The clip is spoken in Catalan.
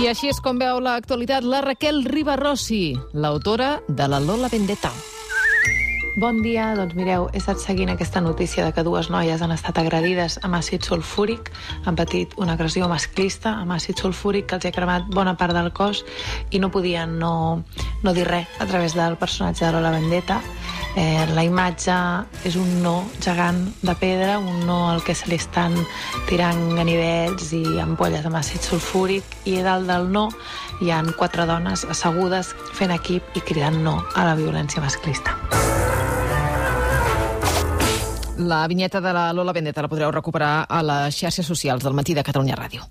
I així és com veu l'actualitat la Raquel Ribarrossi, l'autora de la Lola Vendetta. Bon dia, doncs mireu, he estat seguint aquesta notícia de que dues noies han estat agredides amb àcid sulfúric, han patit una agressió masclista amb àcid sulfúric que els ha cremat bona part del cos i no podien no dir res a través del personatge de Lola Vendetta. La imatge és un no gegant de pedra, un no al que se li estan tirant ganivets i ampolles amb àcid sulfúric, i dalt del no hi ha 4 dones assegudes fent equip i cridant no a la violència masclista. La vinyeta de la Lola Vendetta la podreu recuperar a les xarxes socials del Matí de Catalunya Ràdio.